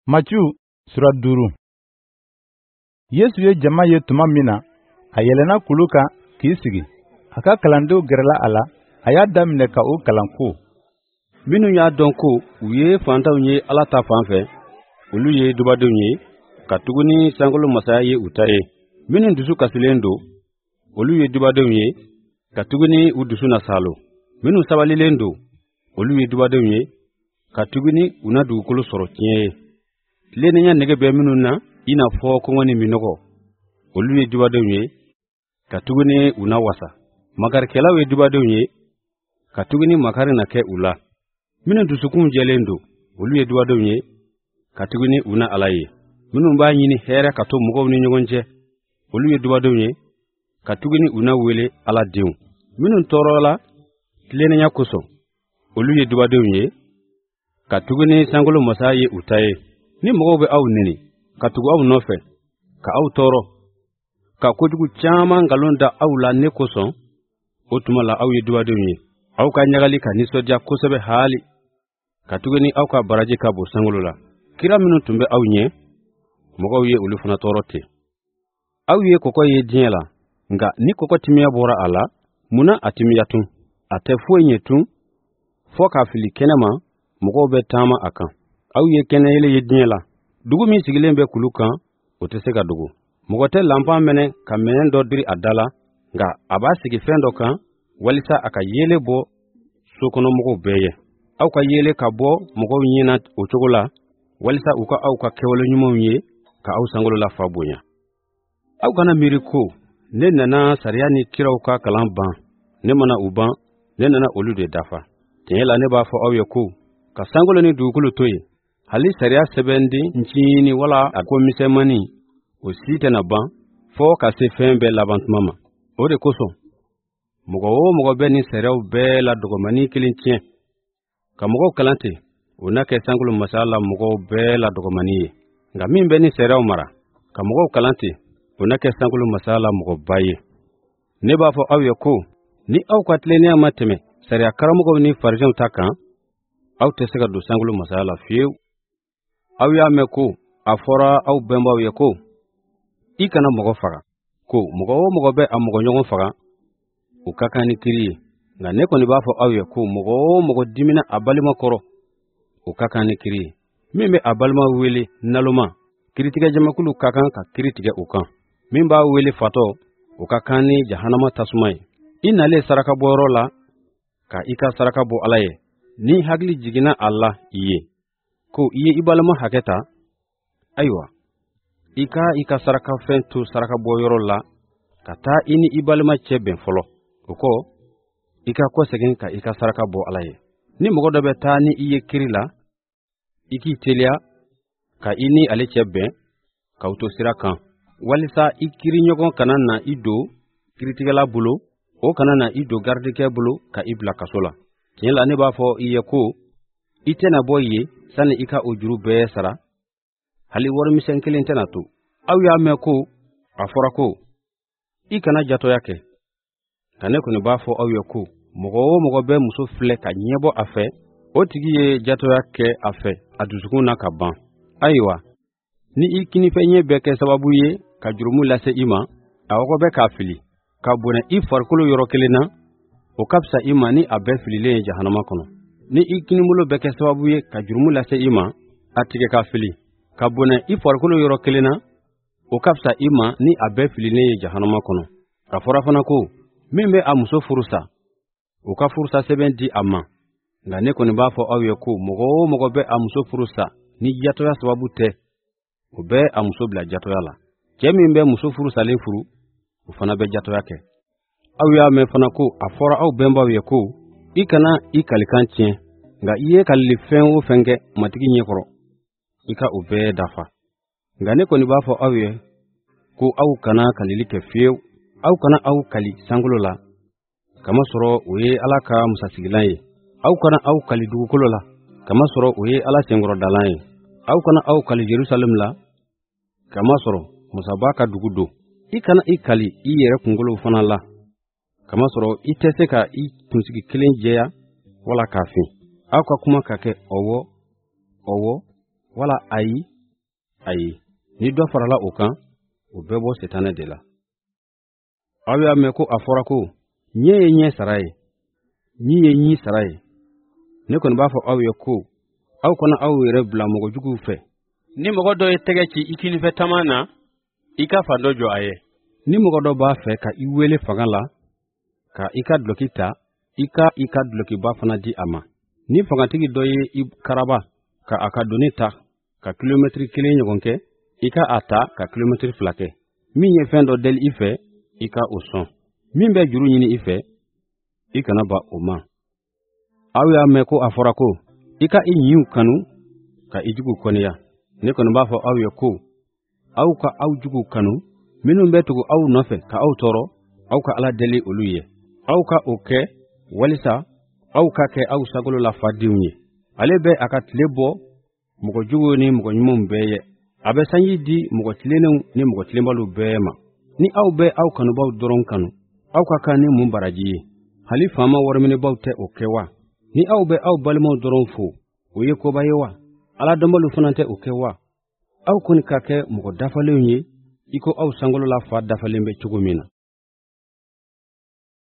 Matiu sura 5. Yesu ye jama ye tuma min na, a yɛlɛnna kulu kan k'i sigi. A ka kalandenw gɛrɛla a la, a y'a daminɛ ka o kalan ko: minnu y'a dɔn ko u ye fantanw ye Ala ta fan fɛ, olu ye dubadenw ye, ka tuguni sankolo masaya ye u ta ye. Minnu dusu kasilen don, olu ye dubadenw ye, ka tuguni u dusu na salo. Minnu sabalilen don, olu ye dubadenw ye, ka tuguni u na dugukolo sɔrɔ tiɲɛ ye. Tilennenya nege bɛ minnu na, i n'a fɔ kɔngɔ ni minɔgɔ, olu ye dubadenw ye, ka tuguni u na wasa. Makarikɛlaw ye dubadenw ye, ka tuguni makari na kɛ u la. Minnu dusukun jɛlen don, olu ye dubadenw ye, ka tuguni u na Ala ye. Minnu b'a ɲini hɛrɛ ka to mɔgɔw ni ɲɔgɔn cɛ, olu ye dubadenw ye, ka tuguni u na wele Ala denw. Minnu tɔɔrɔla tilennenya kosɔn, olu ye dubadenw ye, ka tuguni sankolo masa ye u ta ye. Ni mɔgɔw bɛ aw neni, ka tugu aw nɔfɛ, ka aw tɔɔrɔ, ka kojugu caman nkalon da aw la ne kosɔn, o tuma la aw ye dubadenw ye. Aw ka ɲagali ka nisɔndiya kosɛbɛ hali, ka tuguni aw ka baraji ka bon sankolo la. Kira minnu tun bɛ aw ɲɛ, mɔgɔw ye olu fana tɔɔrɔ ten. Aw ye kɔkɔ ye diɲɛ la, nka ni kɔkɔ timiya bɔra a la, munna a timiya tun? A tɛ foyi ɲɛ tun, fɔ k'a fili kɛnɛ ma, mɔgɔw bɛ taama a kan. Aw ye kɛnɛyele ye diɲɛ la. Dugu min sigilen bɛ kulu kan, o tɛ se ka dogo. Mɔgɔ tɛ lanpan mɛnɛ ka minɛn dɔ diri a da la, nka a b'a sigi fɛn dɔ kan, walisa a ka yeele bɔ sokɔnɔmɔgɔw bɛɛ ye. Aw ka yeele ka bɔ mɔgɔw ɲɛna o cogo la, walisa u ka aw ka kɛwale ɲumanw ye, ka aw sankolo la fa bonya. Aw kana miiri ko, ne nana sariya ni kiraw ka kalan ban. Ne mana u ban, ne nana olu de dafa. Tiɲɛ la ne b'a fɔ aw ye ko, ka sankolo ni dugukolo to yen, hali sariya sɛbɛndi ncini wala a ko misɛmani, o si tɛna ban, fɔ ka se fɛn bɛɛ laban tuma ma. O de kosɔn, mɔgɔ o mɔgɔ bɛ ni sariyaw bɛɛ la dɔgɔmani kelen tiɲɛ. Ka mɔgɔw kalan ten, o na kɛ sankolo masaya la mɔgɔw bɛɛ la dɔgɔmani ye. Nka min bɛ ni sariyaw mara, ka mɔgɔw kalan ten, o na kɛ sankolo masaya la mɔgɔba ye. Ne b'a fɔ aw ye ko, ni aw ka tilennenya ma tɛmɛ sariya karamɔgɔw ni farisɛnw ta kan, aw tɛ se ka don sankolo masaya la fiyewu. Aw y'a mɛn ko, a fɔra aw bɛnbaw ye ko, i kana mɔgɔ faga, ko mɔgɔ o mɔgɔ bɛ a mɔgɔɲɔgɔn faga, o ka kan ni kiri ye. Nka ne kɔni b'a fɔ aw ye ko mɔgɔ o mɔgɔ dimina a balima kɔrɔ, o ka kan ni kiri ye. Min bɛ a balima wele naloma, kiritigɛjamakulu ka kan ka kiri tigɛ o kan. Min b'a wele fatɔ, o ka kan ni jahanama tasuma ye. I nalen saraka bɔyɔrɔ la, ka i ka saraka bɔ Ala ye, ni hakili jiginna a la i ye, ko i ye i balima hakɛ ta, ayiwa, i ka saraka fɛn to saraka bɔyɔrɔ la, ka taa i ni i balima cɛ bɛn fɔlɔ. O kɔ, i ka kɔsegin ka i ka saraka bɔ Ala ye. Ni mɔgɔ dɔ bɛ taa ni i ye kiri la, i k'i teliya ka i ni ale cɛ bɛn, k'aw to sira kan, walisa i kiriɲɔgɔn kana na i don kiritigɛla bolo, o kana na i don garidikɛ bolo ka i bila kaso la. Tiɲɛ la ne b'a fɔ i ye ko, i tɛna bɔ ye sani i ka o juru bɛɛ sara, hali warimisɛn kelen tɛna to. Aw y'a mɛn ko, a fɔra ko, i kana jatɔya kɛ. Nka ne kɔni b'a fɔ aw ye ko, mɔgɔ o mɔgɔ bɛ muso filɛ ka ɲɛbɔ a fɛ, o tigi ye jatɔya kɛ a fɛ a dusukun na ka ban. Ayiwa, ni i kinifɛn ɲɛ bɛ kɛ sababu ye ka jurumu lase i ma, a wɔgɔ bɛ k'a fili, ka bonɛ i farikolo yɔrɔ kelen na, o ka fisa i ma ni a bɛɛ fililen ye jahanama kɔnɔ. Ni i kinibolo bɛ kɛ sababu ye ka jurumu lase i ma, a tigɛ ka fili, ka bonɛ i farikolo yɔrɔ kelen na, o ka fisa i ma ni a bɛɛ fililen ye jahanama kɔnɔ. A fɔra fana ko, min bɛ a muso furusa, o ka furusa sɛbɛn di a ma. Nka ne kɔni b'a fɔ aw ye ko, mɔgɔ o mɔgɔ bɛ a muso furusa ni jatɔya sababu tɛ, o bɛ a muso bila jatɔya la. Cɛ min bɛ muso furusalen furu, o fana bɛ jatɔya kɛ. Aw y'a mɛn fana ko, a fɔra aw bɛnbaw ye ko, i kana i kalikan tiɲɛ, nka i ye kalili fɛn o fɛn kɛ matigi ɲɛkɔrɔ, i ka o bɛɛ dafa. Nka ne kɔni b'a fɔ aw ye ko aw kana kalili kɛ fiyewu. Aw kana aw kali sankolo la, kamasɔrɔ o ye Ala ka musasigilan ye. Aw kana aw kali dugukolo la, kamasɔrɔ o ye Ala senkɔrɔdalan ye. Aw kana aw kali Jerusalem la, kamasɔrɔ musaba ka dugu don. I kana i kali i yɛrɛ kunkolo fana la, kamasɔrɔ i tɛ se ka i kunsigi kelen jɛya wala k'a fin. Aw ka kuma ka kɛ ɔwɔ, ɔwɔ, wala ayi, ayi ni dɔ farala o kan o bɛɛ bɔ Sitanɛ de la. Aw y'a mɛn ko a fɔra ko ɲɛ ye ɲɛ sara ye, ɲi ye ɲi sara ye. Ne kɔni b'a fɔ aw ye ko aw kana aw yɛrɛ bila mɔgɔ juguw fɛ. Ni mɔgɔ dɔ ye tɛgɛ ci i kinifɛ taama na, i ka fan dɔ jɔ a ye. Ni mɔgɔ dɔ b'a fɛ ka i wele fanga la, ka i ka duloki ta, i ka dulokiba fana di a ma. Ni fangatigi dɔ ye i karaba ka a ka doni ta ka kilomɛtiri 1 ɲɔgɔn kɛ, i ka a ta ka kilomɛtiri 2 kɛ. Min ye fɛn dɔ deli i fɛ, i ka o sɔn. Min bɛ juru ɲini i fɛ, i kana ba o ma. Aw y'a mɛn ko a fɔra ko i ka i ɲiw kanu ka i jugu kɔniya. Ne kɔni b'a fɔ aw ye ko aw ka aw jugu kanu, minnu bɛ tugu aw nɔfɛ ka aw tɔɔrɔ, aw ka Ala deli olu ye. Aw ka o kɛ walisa aw ka kɛ aw sagolo la fadenw ye. Ale bɛ a ka tile bɔ mɔgɔ juguw ni mɔgɔ ɲumanw bɛɛ ye. A bɛ sanji di mɔgɔ tilennenw ni mɔgɔ tilenbaliw bɛɛ ma. Ni aw bɛ aw kanubaw dɔrɔn kanu, aw ka kan ni mun baraji ye? Hali faama wariminɛbaw tɛ o kɛ wa? Ni aw bɛ aw balimaw dɔrɔn fo, o ye koba ye wa? Ala dɔnbaliw fana tɛ o kɛ wa? Aw kɔni ka kɛ mɔgɔ dafalenw ye, i ko aw sankolo la fa dafalen bɛ cogo min na.